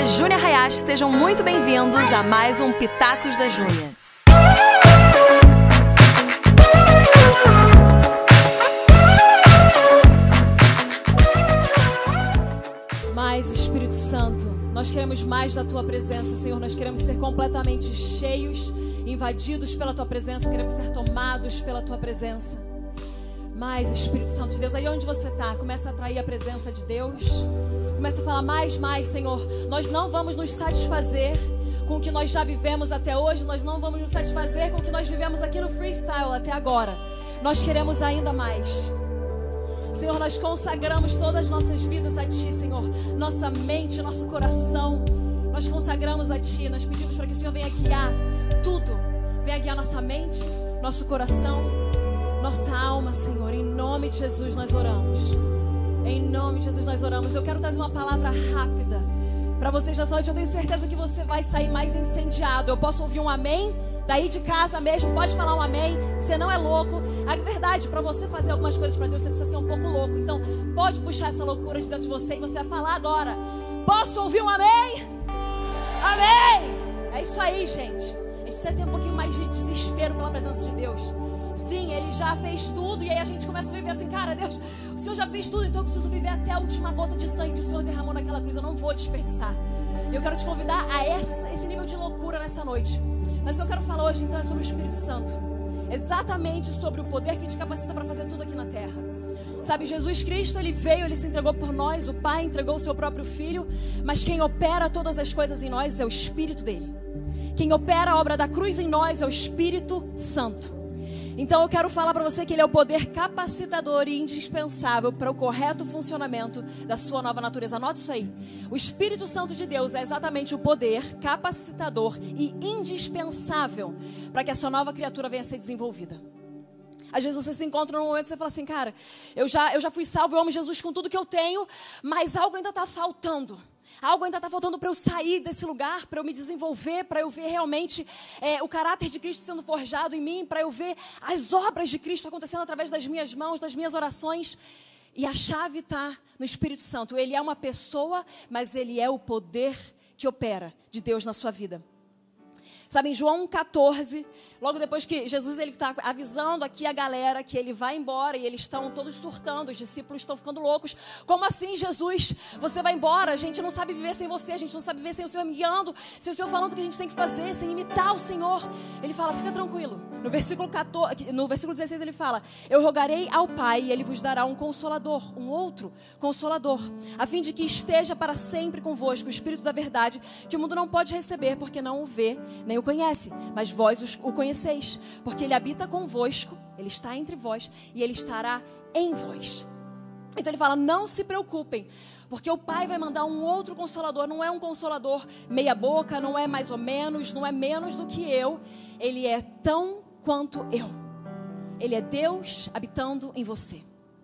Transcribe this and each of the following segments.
é Júnia Hayashi, sejam muito bem-vindos a mais um Pitacos da Júnia. Mais Espírito Santo, nós queremos mais da Tua presença, Senhor, nós queremos ser completamente cheios, invadidos pela Tua presença, queremos ser tomados pela Tua presença. Mais Espírito Santo de Deus, aí onde você está, começa a atrair a presença de Deus, começa a falar mais, Senhor. Nós não vamos nos satisfazer com o que nós já vivemos até hoje, nós não vamos nos satisfazer com o que nós vivemos aqui no Freestyle até agora, nós queremos ainda mais. Senhor, nós consagramos todas as nossas vidas a Ti, Senhor, nossa mente, nosso coração, nós consagramos a Ti, nós pedimos para que o Senhor venha guiar tudo, venha guiar nossa mente, nosso coração, nossa alma, Senhor, em nome de Jesus nós oramos. Em nome de Jesus nós oramos. Eu quero trazer uma palavra rápida para vocês nessa noite. Eu tenho certeza que você vai sair mais incendiado. Eu posso ouvir um amém? Daí de casa mesmo, pode falar um amém. Você não é louco. A verdade, para você fazer algumas coisas para Deus, você precisa ser um pouco louco. Então, pode puxar essa loucura de dentro de você e você vai falar agora. Posso ouvir um amém? Amém! É isso aí, gente. A gente precisa ter um pouquinho mais de desespero pela presença de Deus. Sim, Ele já fez tudo. E aí a gente começa a viver assim, cara, Deus, o Senhor já fez tudo, então eu preciso viver até a última gota de sangue que o Senhor derramou naquela cruz. Eu não vou desperdiçar. Eu quero te convidar a esse nível de loucura nessa noite. Mas o que eu quero falar hoje então é sobre o Espírito Santo. Exatamente sobre o poder que te capacita para fazer tudo aqui na terra. Sabe, Jesus Cristo, Ele veio, Ele se entregou por nós. O Pai entregou o seu próprio Filho. Mas quem opera todas as coisas em nós é o Espírito dEle. Quem opera a obra da cruz em nós é o Espírito Santo. Então eu quero falar para você que Ele é o poder capacitador e indispensável para o correto funcionamento da sua nova natureza. Anote isso aí. O Espírito Santo de Deus é exatamente o poder capacitador e indispensável para que a sua nova criatura venha a ser desenvolvida. Às vezes você se encontra num momento e você fala assim, cara, eu já fui salvo, eu amo Jesus com tudo que eu tenho, mas algo ainda está faltando. Algo ainda está faltando para eu sair desse lugar, para eu me desenvolver, para eu ver realmente o caráter de Cristo sendo forjado em mim, para eu ver as obras de Cristo acontecendo através das minhas mãos, das minhas orações. E a chave está no Espírito Santo. Ele é uma pessoa, mas Ele é o poder que opera de Deus na sua vida. Sabe, em João 14, logo depois que Jesus está avisando aqui a galera que Ele vai embora e eles estão todos surtando, os discípulos estão ficando loucos. Como assim, Jesus? Você vai embora? A gente não sabe viver sem você, a gente não sabe viver sem o Senhor me guiando, sem o Senhor falando o que a gente tem que fazer, sem imitar o Senhor. Ele fala, fica tranquilo. No versículo 16 ele fala, eu rogarei ao Pai e Ele vos dará um consolador, um outro consolador, a fim de que esteja para sempre convosco o Espírito da verdade, que o mundo não pode receber porque não o vê, nem o conhece, mas vós o conheceis, porque Ele habita convosco, Ele está entre vós e Ele estará em vós. Então ele fala, não se preocupem, porque o Pai vai mandar um outro consolador. Não é um consolador meia boca, não é mais ou menos, não é menos do que eu. Ele é tão quanto eu. Ele é Deus habitando em você.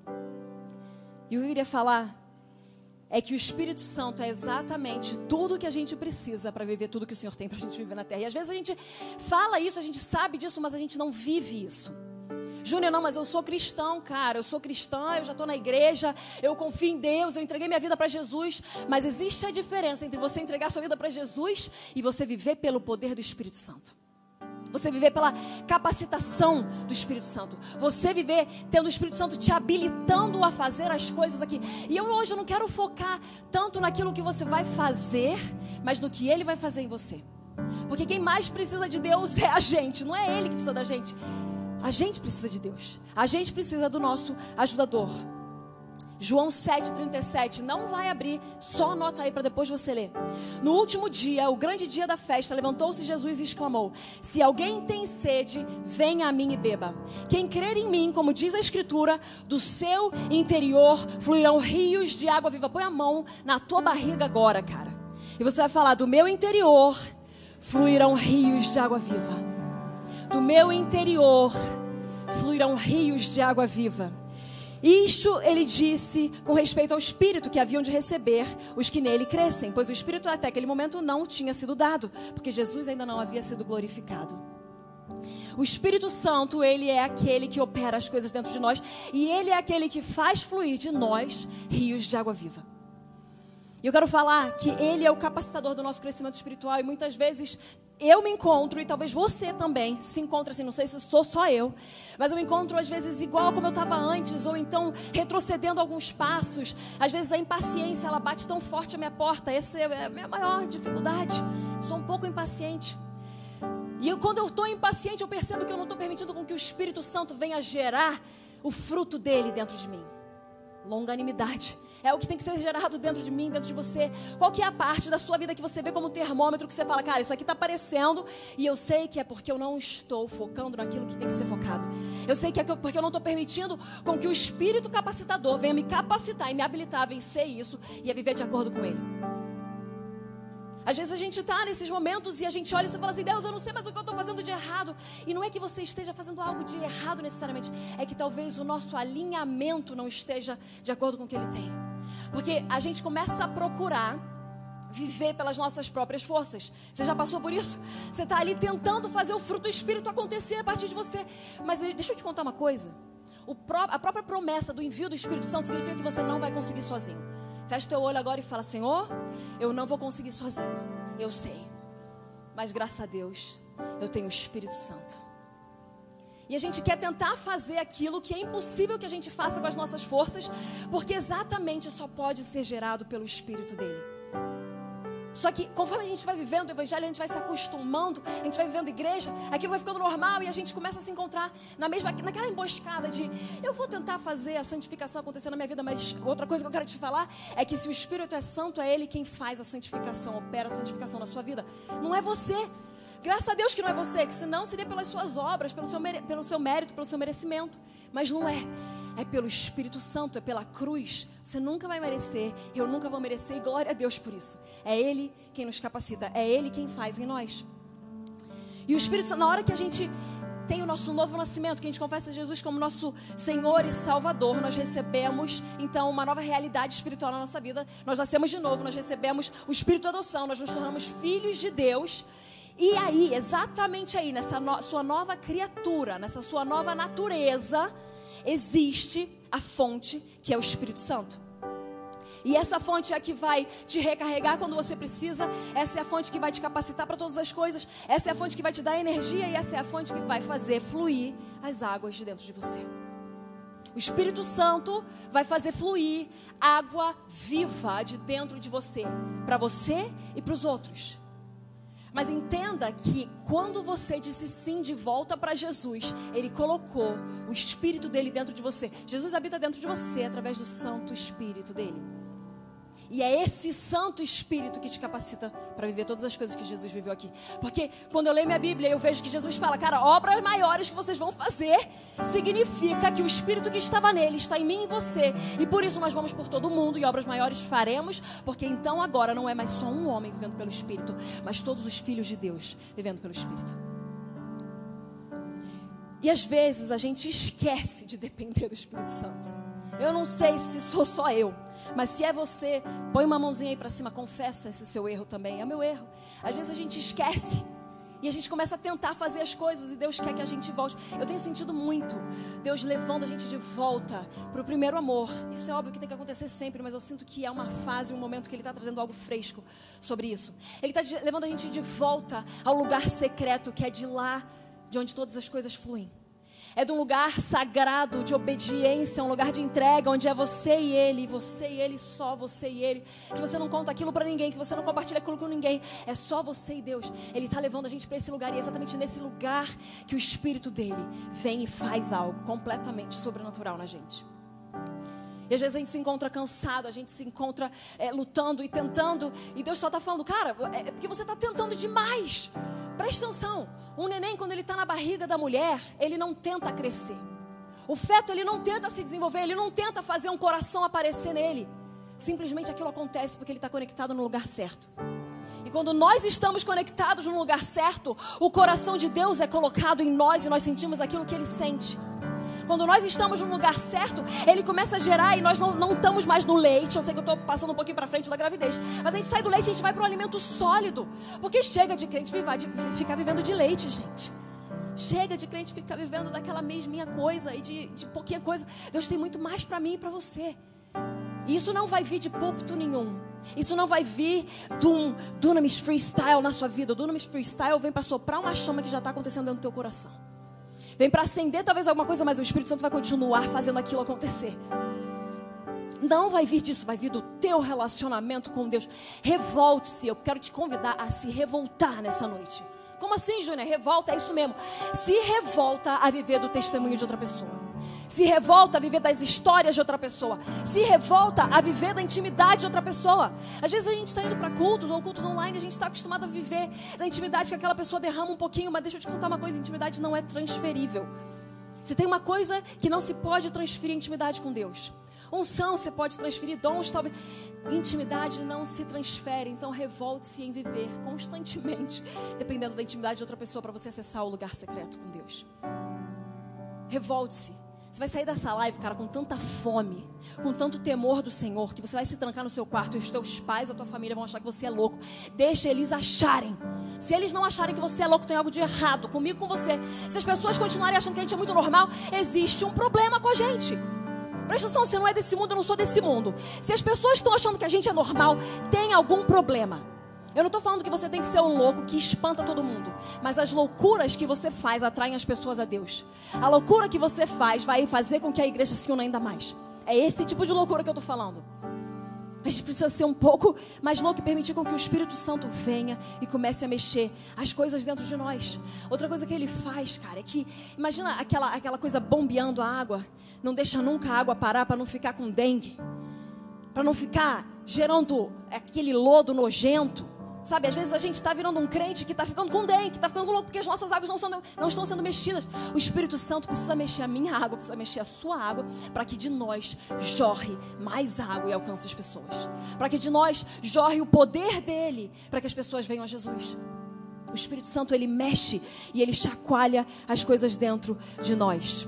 E o que eu queria falar é que o Espírito Santo é exatamente tudo que a gente precisa para viver tudo que o Senhor tem para a gente viver na terra. E às vezes a gente fala isso, a gente sabe disso, mas a gente não vive isso. Júnior, não, mas eu sou cristão, cara, eu sou cristã, eu já estou na igreja, eu confio em Deus, eu entreguei minha vida para Jesus. Mas existe a diferença entre você entregar sua vida para Jesus e você viver pelo poder do Espírito Santo. Você viver pela capacitação do Espírito Santo. Você viver tendo o Espírito Santo te habilitando a fazer as coisas aqui. E hoje eu não quero focar tanto naquilo que você vai fazer, mas no que Ele vai fazer em você. Porque quem mais precisa de Deus é a gente, não é Ele que precisa da gente. A gente precisa de Deus. A gente precisa do nosso ajudador. João 7,37, não vai abrir, só anota aí para depois você ler. No último dia, o grande dia da festa, levantou-se Jesus e exclamou, se alguém tem sede, venha a mim e beba. Quem crer em mim, como diz a Escritura, do seu interior fluirão rios de água viva. Põe a mão na tua barriga agora, cara. E você vai falar, do meu interior fluirão rios de água viva. Do meu interior fluirão rios de água viva. Isto ele disse com respeito ao Espírito que haviam de receber os que nele crescem, pois o Espírito até aquele momento não tinha sido dado, porque Jesus ainda não havia sido glorificado. O Espírito Santo, ele é aquele que opera as coisas dentro de nós e ele é aquele que faz fluir de nós rios de água viva. E eu quero falar que Ele é o capacitador do nosso crescimento espiritual. E muitas vezes eu me encontro, e talvez você também se encontre assim, não sei se sou só eu, mas eu me encontro às vezes igual como eu estava antes, ou então retrocedendo alguns passos. Às vezes a impaciência, ela bate tão forte à minha porta. Essa é a minha maior dificuldade. Sou um pouco impaciente. E quando eu estou impaciente, eu percebo que eu não estou permitindo com que o Espírito Santo venha gerar o fruto dele dentro de mim. Longanimidade é o que tem que ser gerado dentro de mim, dentro de você. Qual que é a parte da sua vida que você vê como termômetro, que você fala, cara, isso aqui está aparecendo, e eu sei que é porque eu não estou focando naquilo que tem que ser focado. Eu sei que é porque eu não estou permitindo com que o Espírito capacitador venha me capacitar e me habilitar a vencer isso e a viver de acordo com ele. Às vezes a gente está nesses momentos e a gente olha e você fala assim, Deus, eu não sei mais o que eu estou fazendo de errado. E não é que você esteja fazendo algo de errado necessariamente, é que talvez o nosso alinhamento não esteja de acordo com o que Ele tem. Porque a gente começa a procurar viver pelas nossas próprias forças. Você já passou por isso? Você está ali tentando fazer o fruto do Espírito acontecer a partir de você. Mas deixa eu te contar uma coisa. A própria promessa do envio do Espírito Santo significa que você não vai conseguir sozinho. Fecha o teu olho agora e fala, Senhor, eu não vou conseguir sozinho. Eu sei. Mas graças a Deus, eu tenho o Espírito Santo. E a gente quer tentar fazer aquilo que é impossível que a gente faça com as nossas forças, porque exatamente só pode ser gerado pelo Espírito dele. Só que conforme a gente vai vivendo o Evangelho, a gente vai se acostumando, a gente vai vivendo igreja, aquilo vai ficando normal e a gente começa a se encontrar naquela emboscada de eu vou tentar fazer a santificação acontecer na minha vida, mas outra coisa que eu quero te falar é que se o Espírito é santo, é Ele quem faz a santificação, opera a santificação na sua vida. Não é você. Graças a Deus que não é você, que senão seria pelas suas obras, pelo seu mérito, pelo seu merecimento. Mas não é. É pelo Espírito Santo, é pela cruz. Você nunca vai merecer, eu nunca vou merecer, e glória a Deus por isso. É Ele quem nos capacita, é Ele quem faz em nós. E o Espírito Santo, na hora que a gente tem o nosso novo nascimento, que a gente confessa Jesus como nosso Senhor e Salvador, nós recebemos, então, uma nova realidade espiritual na nossa vida. Nós nascemos de novo, nós recebemos o Espírito de adoção, nós nos tornamos filhos de Deus. E aí, exatamente aí, nessa sua nova criatura, nessa sua nova natureza, existe a fonte que é o Espírito Santo. E essa fonte é a que vai te recarregar quando você precisa. Essa é a fonte que vai te capacitar para todas as coisas. Essa é a fonte que vai te dar energia. E essa é a fonte que vai fazer fluir as águas de dentro de você. O Espírito Santo vai fazer fluir água viva de dentro de você, para você e para os outros. Mas entenda que quando você disse sim de volta para Jesus, Ele colocou o Espírito dele dentro de você. Jesus habita dentro de você através do Santo Espírito dele. E é esse Santo Espírito que te capacita para viver todas as coisas que Jesus viveu aqui. Porque quando eu leio minha Bíblia, eu vejo que Jesus fala, cara, obras maiores que vocês vão fazer, significa que o Espírito que estava nele está em mim e em você. E por isso nós vamos por todo o mundo e obras maiores faremos, porque então agora não é mais só um homem vivendo pelo Espírito, mas todos os filhos de Deus vivendo pelo Espírito. E às vezes a gente esquece de depender do Espírito Santo. Eu não sei se sou só eu, mas se é você, põe uma mãozinha aí para cima, confessa esse seu erro também. É meu erro. Às vezes a gente esquece e a gente começa a tentar fazer as coisas e Deus quer que a gente volte. Eu tenho sentido muito Deus levando a gente de volta para o primeiro amor. Isso é óbvio que tem que acontecer sempre, mas eu sinto que é uma fase, um momento que Ele está trazendo algo fresco sobre isso. Ele está levando a gente de volta ao lugar secreto, que é de lá de onde todas as coisas fluem. É de um lugar sagrado, de obediência, um lugar de entrega, onde é você e Ele, só você e Ele. Que você não conta aquilo para ninguém, que você não compartilha aquilo com ninguém. É só você e Deus. Ele está levando a gente para esse lugar, e é exatamente nesse lugar que o Espírito dele vem e faz algo completamente sobrenatural na gente. E às vezes a gente se encontra cansado, a gente se encontra lutando e tentando, e Deus só está falando, cara, é porque você está tentando demais. Presta atenção, um neném quando ele está na barriga da mulher, ele não tenta crescer. O feto, ele não tenta se desenvolver, ele não tenta fazer um coração aparecer nele. Simplesmente aquilo acontece porque ele está conectado no lugar certo. E quando nós estamos conectados no lugar certo, o coração de Deus é colocado em nós e nós sentimos aquilo que Ele sente. Quando nós estamos no lugar certo, Ele começa a gerar e nós não estamos mais no leite. Eu sei que eu estou passando um pouquinho para frente da gravidez, mas a gente sai do leite e a gente vai para um alimento sólido. Porque chega de crente ficar vivendo de leite, gente. Chega de crente ficar vivendo daquela mesminha coisa e de pouquinha coisa. Deus tem muito mais para mim e para você. E isso não vai vir de púlpito nenhum. Isso não vai vir de um Dunamis Freestyle na sua vida. O Dunamis Freestyle vem para soprar uma chama que já está acontecendo dentro do teu coração. Vem para acender talvez alguma coisa, mas o Espírito Santo vai continuar fazendo aquilo acontecer. Não vai vir disso, vai vir do teu relacionamento com Deus. Revolte-se, eu quero te convidar a se revoltar nessa noite. Como assim, Júnior? Revolta, é isso mesmo. Se revolta a viver do testemunho de outra pessoa. Se revolta a viver das histórias de outra pessoa. Se revolta a viver da intimidade de outra pessoa. Às vezes a gente está indo para cultos ou cultos online, a gente está acostumado a viver da intimidade que aquela pessoa derrama um pouquinho. Mas deixa eu te contar uma coisa, intimidade não é transferível. Se tem uma coisa que não se pode transferir, intimidade com Deus. Unção você pode transferir, dons talvez. Intimidade não se transfere. Então revolte-se em viver constantemente, dependendo da intimidade de outra pessoa, para você acessar o lugar secreto com Deus. Revolte-se. Você vai sair dessa live, cara, com tanta fome, com tanto temor do Senhor, que você vai se trancar no seu quarto e os teus pais, a tua família vão achar que você é louco. Deixa eles acharem. Se eles não acharem que você é louco, tem algo de errado comigo, com você. Se as pessoas continuarem achando que a gente é muito normal, existe um problema com a gente. Presta atenção, você não é desse mundo, eu não sou desse mundo. Se as pessoas estão achando que a gente é normal, tem algum problema. Eu não estou falando que você tem que ser um louco que espanta todo mundo. Mas as loucuras que você faz atraem as pessoas a Deus. A loucura que você faz vai fazer com que a igreja se una ainda mais. É esse tipo de loucura que eu estou falando. A gente precisa ser um pouco mais louco e permitir com que o Espírito Santo venha e comece a mexer as coisas dentro de nós. Outra coisa que ele faz, cara, é que... Imagina aquela coisa bombeando a água. Não deixa nunca a água parar para não ficar com dengue. Para não ficar gerando aquele lodo nojento. Sabe, às vezes a gente está virando um crente que está ficando com dengue, que está ficando louco porque as nossas águas não estão sendo mexidas. O Espírito Santo precisa mexer a minha água, precisa mexer a sua água, para que de nós jorre mais água e alcance as pessoas. Para que de nós jorre o poder dele, para que as pessoas venham a Jesus. O Espírito Santo, ele mexe e ele chacoalha as coisas dentro de nós.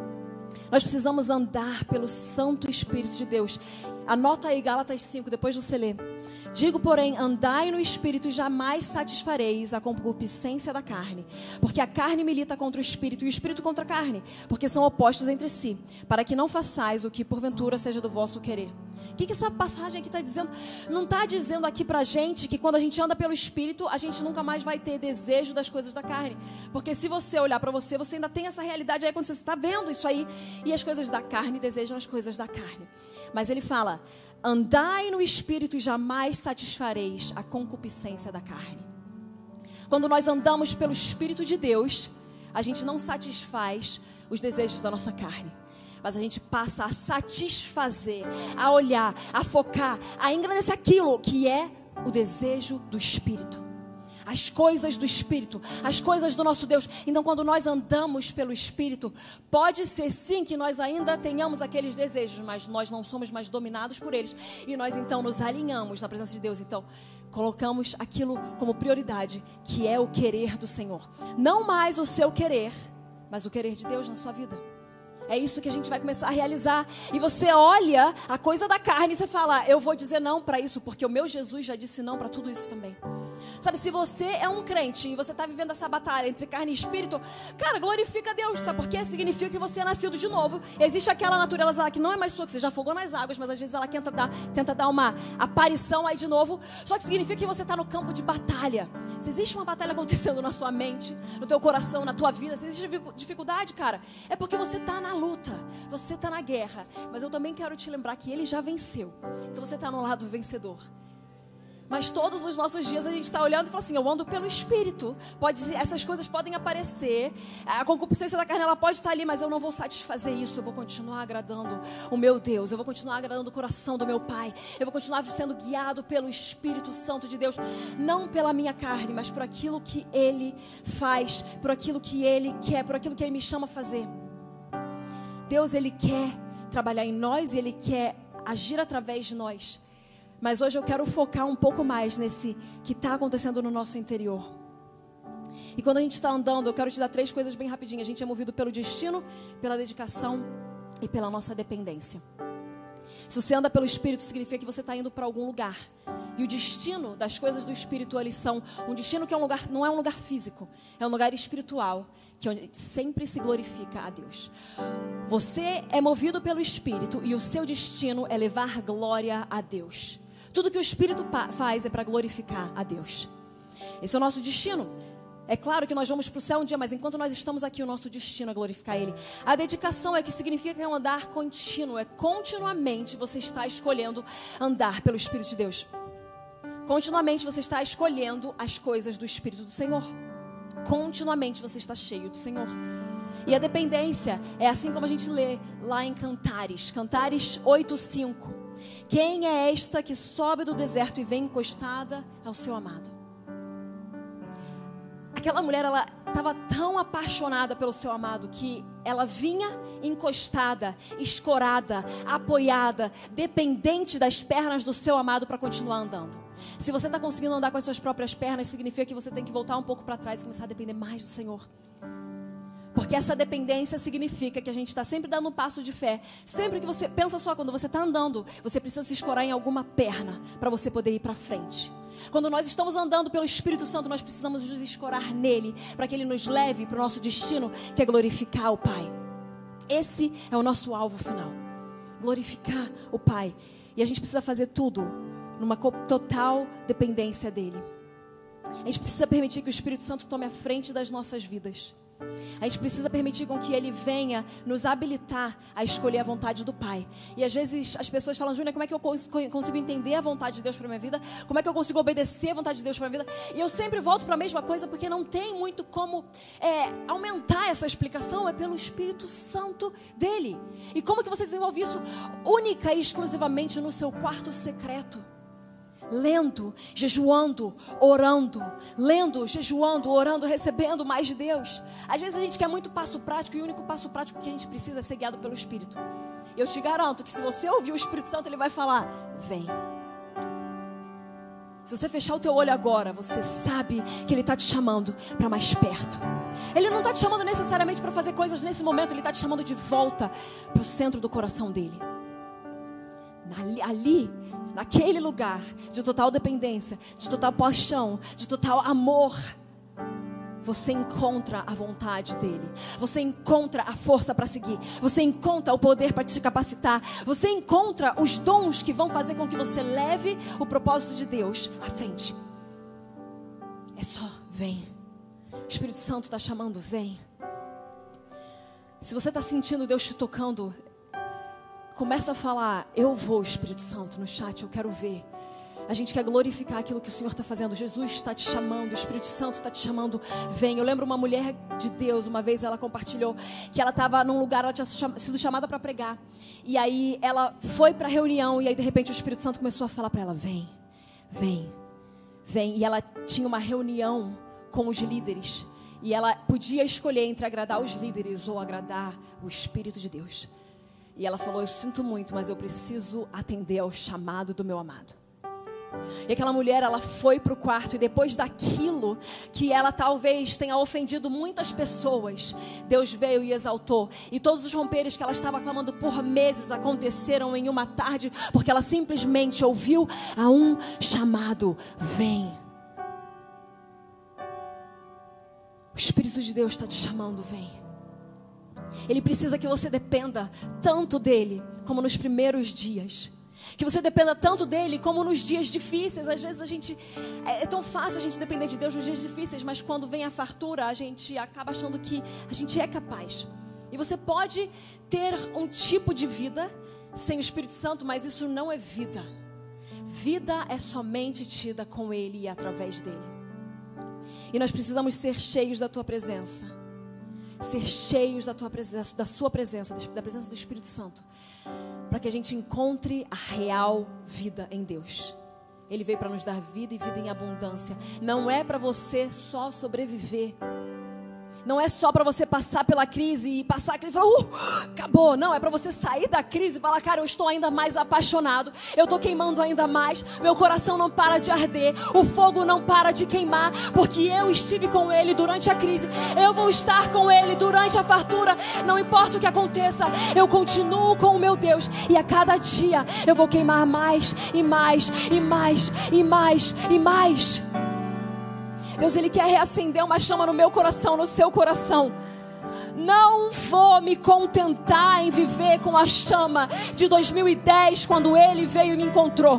Nós precisamos andar pelo Santo Espírito de Deus. Anota aí Gálatas 5, depois você lê. Digo, porém, andai no Espírito e jamais satisfareis a concupiscência da carne. Porque a carne milita contra o Espírito e o Espírito contra a carne. Porque são opostos entre si. Para que não façais o que porventura seja do vosso querer. O que essa passagem aqui está dizendo? Não está dizendo aqui pra gente que quando a gente anda pelo Espírito, a gente nunca mais vai ter desejo das coisas da carne. Porque se você olhar para você, você ainda tem essa realidade aí quando você está vendo isso aí. E as coisas da carne desejam as coisas da carne. Mas ele fala, andai no Espírito e jamais satisfareis a concupiscência da carne. Quando nós andamos pelo Espírito de Deus, a gente não satisfaz os desejos da nossa carne. Mas a gente passa a satisfazer, a olhar, a focar, a engrandecer aquilo que é o desejo do Espírito. As coisas do Espírito, as coisas do nosso Deus. Então, quando nós andamos pelo Espírito, pode ser sim que nós ainda tenhamos aqueles desejos, mas nós não somos mais dominados por eles. E nós então nos alinhamos na presença de Deus. Então, colocamos aquilo como prioridade, que é o querer do Senhor. Não mais o seu querer, mas o querer de Deus na sua vida. É isso que a gente vai começar a realizar. E você olha a coisa da carne e você fala, eu vou dizer não para isso, porque o meu Jesus já disse não para tudo isso também. Sabe, se você é um crente e você está vivendo essa batalha entre carne e espírito, cara, glorifica a Deus, sabe por quê? Significa que você é nascido de novo. Existe aquela natureza que não é mais sua, que você já afogou nas águas, mas às vezes ela tenta dar uma aparição aí de novo. Só que significa que você está no campo de batalha. Se existe uma batalha acontecendo na sua mente, no teu coração, na tua vida, se existe dificuldade, cara, é porque você está na luta, você está na guerra. Mas eu também quero te lembrar que ele já venceu. Então você está no lado vencedor. Mas todos os nossos dias a gente está olhando e fala assim, eu ando pelo Espírito. Essas coisas podem aparecer, a concupiscência da carne ela pode estar ali, mas eu não vou satisfazer isso. Eu vou continuar agradando o meu Deus, eu vou continuar agradando o coração do meu Pai, eu vou continuar sendo guiado pelo Espírito Santo de Deus, não pela minha carne, mas por aquilo que Ele faz, por aquilo que Ele quer, por aquilo que Ele me chama a fazer. Deus, Ele quer trabalhar em nós e Ele quer agir através de nós. Mas hoje eu quero focar um pouco mais nesse que está acontecendo no nosso interior. E quando a gente está andando, eu quero te dar 3 coisas bem rapidinho. A gente é movido pelo destino, pela dedicação e pela nossa dependência. Se você anda pelo Espírito, significa que você está indo para algum lugar. E o destino das coisas do Espírito, eles são um destino que é um lugar, não é um lugar físico, é um lugar espiritual, que onde sempre se glorifica a Deus. Você é movido pelo Espírito e o seu destino é levar glória a Deus. Tudo que o Espírito faz é para glorificar a Deus. Esse é o nosso destino. É claro que nós vamos para o céu um dia, mas enquanto nós estamos aqui, o nosso destino é glorificar Ele. A dedicação é que significa que é um andar contínuo. É continuamente você está escolhendo andar pelo Espírito de Deus. Continuamente você está escolhendo as coisas do Espírito do Senhor. Continuamente você está cheio do Senhor. E a dependência é assim como a gente lê lá em Cantares 8:5. Quem é esta que sobe do deserto e vem encostada ao seu amado? Aquela mulher, ela estava tão apaixonada pelo seu amado que ela vinha encostada, escorada, apoiada, dependente das pernas do seu amado para continuar andando. Se você está conseguindo andar com as suas próprias pernas, significa que você tem que voltar um pouco para trás e começar a depender mais do Senhor. Porque essa dependência significa que a gente está sempre dando um passo de fé. Sempre que você, pensa só, quando você está andando, você precisa se escorar em alguma perna para você poder ir para frente. Quando nós estamos andando pelo Espírito Santo, nós precisamos nos escorar nele, para que ele nos leve para o nosso destino, que é glorificar o Pai. Esse é o nosso alvo final, glorificar o Pai. E a gente precisa fazer tudo numa total dependência dele. A gente precisa permitir que o Espírito Santo tome a frente das nossas vidas. A gente precisa permitir com que ele venha nos habilitar a escolher a vontade do Pai. E às vezes as pessoas falam: Júnior, como é que eu consigo entender a vontade de Deus para a minha vida? Como é que eu consigo obedecer a vontade de Deus para a minha vida? E eu sempre volto para a mesma coisa, porque não tem muito como aumentar essa explicação. É pelo Espírito Santo dele. E como que você desenvolve isso? Única e exclusivamente no seu quarto secreto. Lendo, jejuando, orando. Lendo, jejuando, orando, recebendo mais de Deus. Às vezes a gente quer muito passo prático, e o único passo prático que a gente precisa é ser guiado pelo Espírito. Eu te garanto que se você ouvir o Espírito Santo, ele vai falar: vem. Se você fechar o teu olho agora, você sabe que ele está te chamando para mais perto. Ele não está te chamando necessariamente para fazer coisas nesse momento. Ele está te chamando de volta para o centro do coração dele. Ali, naquele lugar de total dependência, de total paixão, de total amor, você encontra a vontade dele. Você encontra a força para seguir. Você encontra o poder para te capacitar. Você encontra os dons que vão fazer com que você leve o propósito de Deus à frente. É só, vem. O Espírito Santo está chamando, vem. Se você está sentindo Deus te tocando, começa a falar: eu vou, Espírito Santo, no chat, eu quero ver. A gente quer glorificar aquilo que o Senhor está fazendo. Jesus está te chamando, o Espírito Santo está te chamando, vem. Eu lembro uma mulher de Deus, uma vez ela compartilhou que ela estava num lugar, ela tinha sido chamada para pregar. E aí ela foi para a reunião, e aí de repente o Espírito Santo começou a falar para ela: vem, vem, vem. E ela tinha uma reunião com os líderes, e ela podia escolher entre agradar os líderes ou agradar o Espírito de Deus. E ela falou: eu sinto muito, mas eu preciso atender ao chamado do meu amado. E aquela mulher, ela foi para o quarto, e depois daquilo que ela talvez tenha ofendido muitas pessoas, Deus veio e exaltou. E todos os romperes que ela estava clamando por meses aconteceram em uma tarde, porque ela simplesmente ouviu a um chamado: vem. O Espírito de Deus está te chamando, vem. Ele precisa que você dependa tanto dele como nos primeiros dias. Que você dependa tanto dele como nos dias difíceis. Às vezes é tão fácil a gente depender de Deus nos dias difíceis, mas quando vem a fartura, a gente acaba achando que a gente é capaz. E você pode ter um tipo de vida sem o Espírito Santo, mas isso não é vida. Vida é somente tida com ele e através dele. E nós precisamos ser cheios da tua presença. Ser cheios da tua presença, da sua presença, da presença do Espírito Santo, para que a gente encontre a real vida em Deus. Ele veio para nos dar vida e vida em abundância. Não é para você só sobreviver. Não é só para você passar pela crise e passar a crise e falar: acabou. Não, é para você sair da crise e falar: cara, eu estou ainda mais apaixonado. Eu estou queimando ainda mais. Meu coração não para de arder. O fogo não para de queimar. Porque eu estive com ele durante a crise. Eu vou estar com ele durante a fartura. Não importa o que aconteça, eu continuo com o meu Deus. E a cada dia eu vou queimar mais e mais e mais e mais e mais. Deus, ele quer reacender uma chama no meu coração, no seu coração. Não vou me contentar em viver com a chama de 2010, quando ele veio e me encontrou.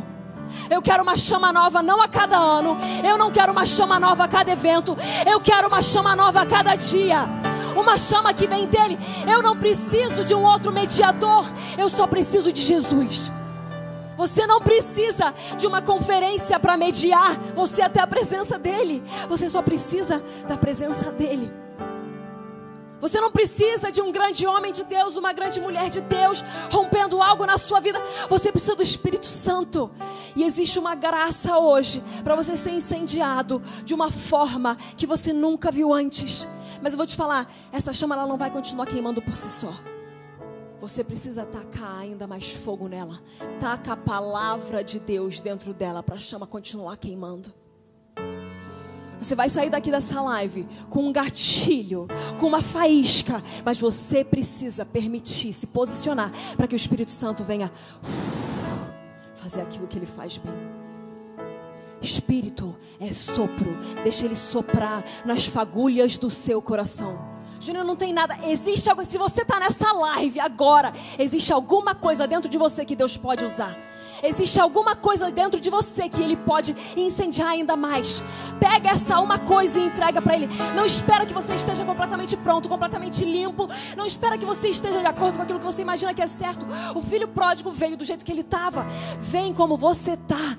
Eu quero uma chama nova, não a cada ano. Eu não quero uma chama nova a cada evento. Eu quero uma chama nova a cada dia. Uma chama que vem dele. Eu não preciso de um outro mediador. Eu só preciso de Jesus. Você não precisa de uma conferência para mediar você até a presença dele. Você só precisa da presença dele. Você não precisa de um grande homem de Deus, uma grande mulher de Deus, rompendo algo na sua vida. Você precisa do Espírito Santo. E existe uma graça hoje para você ser incendiado de uma forma que você nunca viu antes. Mas eu vou te falar, essa chama ela não vai continuar queimando por si só. Você precisa tacar ainda mais fogo nela. Taca a palavra de Deus dentro dela para a chama continuar queimando. Você vai sair daqui dessa live com um gatilho, com uma faísca, mas você precisa permitir, se posicionar para que o Espírito Santo venha fazer aquilo que ele faz bem. Espírito é sopro, deixa ele soprar nas fagulhas do seu coração. Júnior, não tem nada, existe algo, se você está nessa live agora, existe alguma coisa dentro de você que Deus pode usar. Existe alguma coisa dentro de você que Ele pode incendiar ainda mais. Pega essa uma coisa e entrega para Ele. Não espera que você esteja completamente pronto, completamente limpo. Não espera que você esteja de acordo com aquilo que você imagina que é certo. O filho pródigo veio do jeito que ele estava. Vem como você está.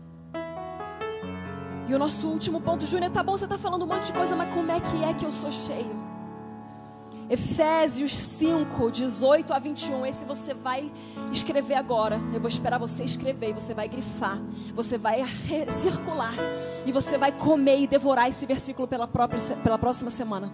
E o nosso último ponto, Júnior, tá bom, você está falando um monte de coisa, mas como é que eu sou cheio? Efésios 5, 18 a 21. Esse você vai escrever agora. Eu vou esperar você escrever e você vai grifar. Você vai circular. E você vai comer e devorar esse versículo pela próxima semana.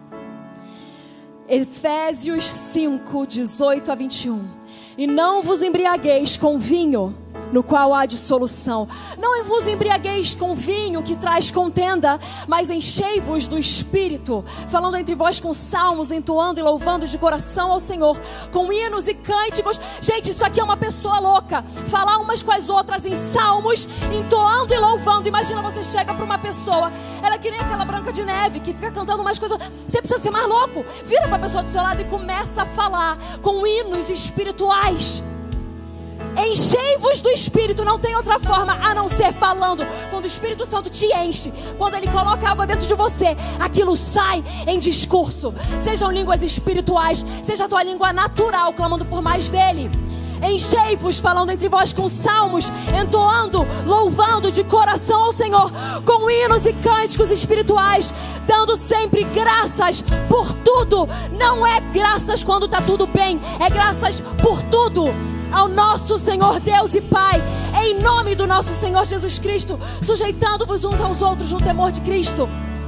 Efésios 5, 18 a 21. E não vos embriagueis com vinho, no qual há dissolução. Não vos embriagueis com vinho que traz contenda, mas enchei-vos do Espírito, falando entre vós com salmos, entoando e louvando de coração ao Senhor, com hinos e cânticos. Gente, isso aqui é uma pessoa louca, falar umas com as outras em salmos, entoando e louvando. Imagina, você chega para uma pessoa, ela é que nem aquela Branca de Neve, que fica cantando umas coisas. Você precisa ser mais louco. Vira para a pessoa do seu lado e começa a falar com hinos espirituais. Enchei-vos do Espírito, não tem outra forma a não ser falando. Quando o Espírito Santo te enche, quando Ele coloca água dentro de você, aquilo sai em discurso. Sejam línguas espirituais, seja a tua língua natural, clamando por mais dEle. Enchei-vos, falando entre vós com salmos, entoando, louvando de coração ao Senhor, com hinos e cânticos espirituais, dando sempre graças por tudo. Não é graças quando está tudo bem, é graças por tudo ao nosso Senhor Deus e Pai, em nome do nosso Senhor Jesus Cristo, sujeitando-vos uns aos outros no temor de Cristo.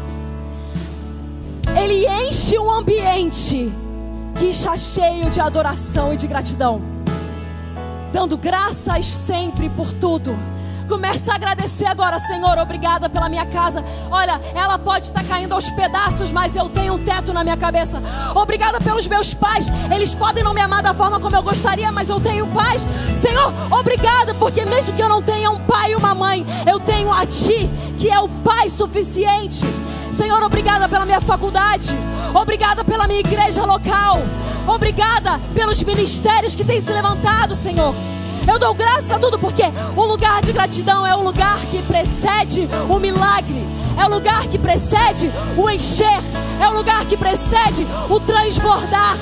Ele enche um ambiente que está cheio de adoração e de gratidão, dando graças sempre por tudo. Começa a agradecer agora. Senhor, obrigada pela minha casa. Olha, ela pode estar caindo aos pedaços, mas eu tenho um teto na minha cabeça. Obrigada pelos meus pais. Eles podem não me amar da forma como eu gostaria, mas eu tenho pais. Senhor, obrigada, porque mesmo que eu não tenha um pai e uma mãe, eu tenho a Ti, que é o Pai suficiente. Senhor, obrigada pela minha faculdade. Obrigada pela minha igreja local. Obrigada pelos ministérios que têm se levantado, Senhor. Eu dou graças a tudo, porque o lugar de gratidão é o lugar que precede o milagre, é o lugar que precede o encher, é o lugar que precede o transbordar.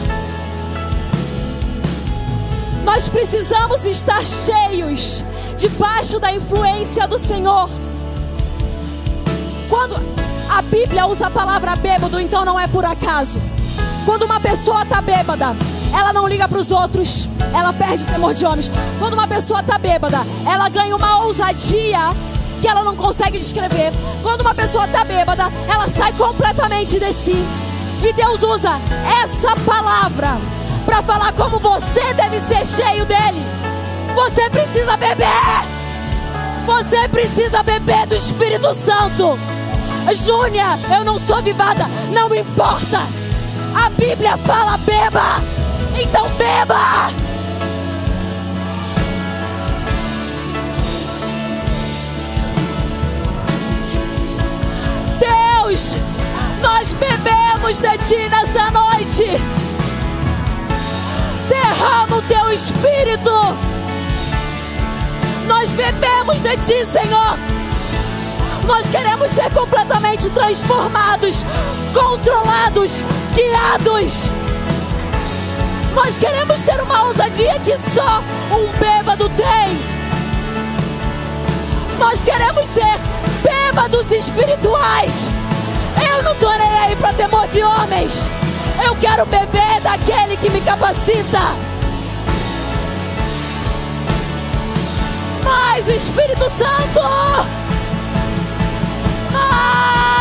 Nós precisamos estar cheios, debaixo da influência do Senhor. Quando a Bíblia usa a palavra bêbado, então não é por acaso. Quando uma pessoa está bêbada, ela não liga para os outros, ela perde o temor de homens. Quando uma pessoa está bêbada, ela ganha uma ousadia que ela não consegue descrever. Quando uma pessoa está bêbada, ela sai completamente de si. E Deus usa essa palavra para falar como você deve ser cheio dele. Você precisa beber. Você precisa beber do Espírito Santo. Júnia, eu não sou avivada, não importa. A Bíblia fala beba. Então beba! Deus, nós bebemos de Ti nessa noite. Derrama o Teu Espírito. Nós Nós bebemos de Ti, Senhor. Nós queremos ser completamente transformados, controlados, guiados. Nós queremos ter uma ousadia que só um bêbado tem. Nós queremos ser bêbados espirituais. Eu não tô nem aí para temor de homens. Eu quero beber daquele que me capacita. Mais Espírito Santo. Mais.